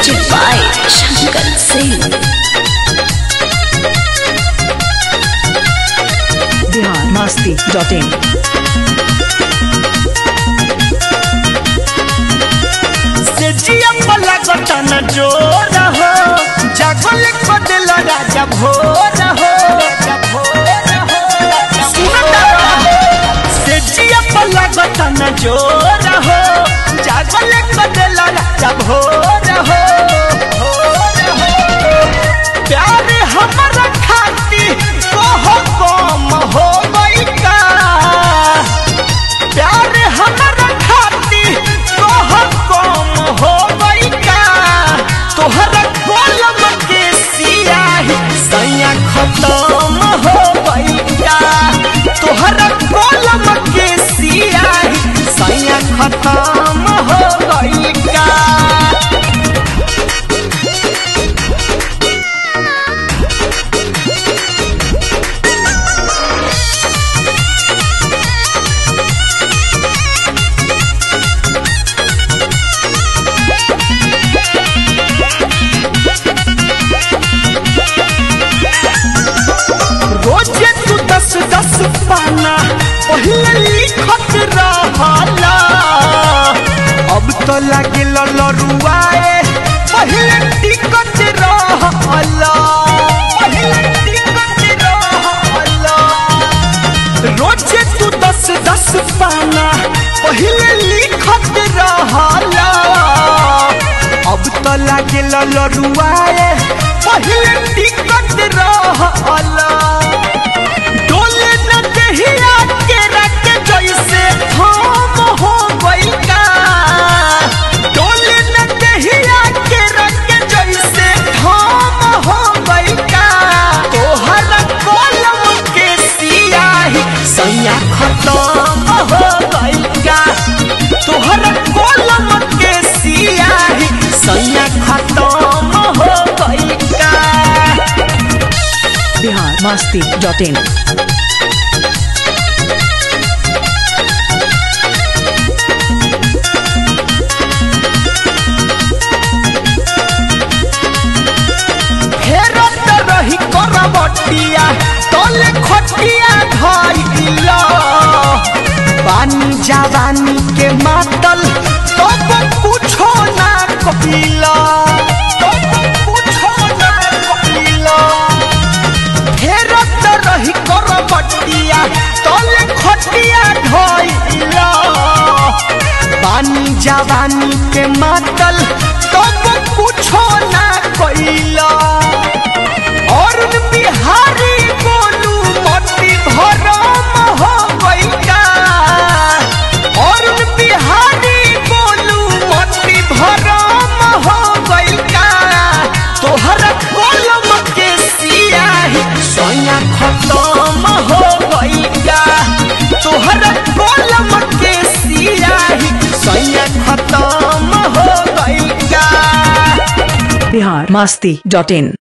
Music by Shankar Singh. biharmasti.in से जिया पला गटन जोर हो जागल कदल राजा भोर हो से जिया पला गटन जोर हो जागल कदल राजा भोर हो प्यार हमारा खाती कहो कम हो गई का प्यार हमारा खाती कहो कम हो गई का तोहरा कलम के सियाही सैया खत्म हो गई का तोहरा कलम के सियाही सैया खत्म हो गई का रोजे तू 10-10 पाना पहले लिखत रहला अब तो लागे ललरुआए पहले टिकट रहला रोजे तू 10-10 पाना पहले लिखत रहला अब तो लागे ललरुआए पहले टिकट रहला डोले न दहिया के रख जैसे हम हो गई का डोले न दहिया के रख जैसे हम हो गई का तोहरा कलम के सियाही सैया खत्म हो गई का तोहरा कलम के सियाही सैया खत्म हो गई का biharmasti.in फेरत रही करबटिया तोले खटिया धइला पानी जवानी के मातल तब कुछो ना कपिला फेरत रही करबटिया तोले खटिया धइला पानी जवानी के मातल तब कुछो ना कइला अरुण बिहारी बोलू मती भरम हो गई का अरुण बिहारी बोलू मती भरम हो गई का तोहरा कलम के सियाही सैया खत्म हो गई का तोहरा कलम के सियाही सैया खत्म हो गई का biharmasti.in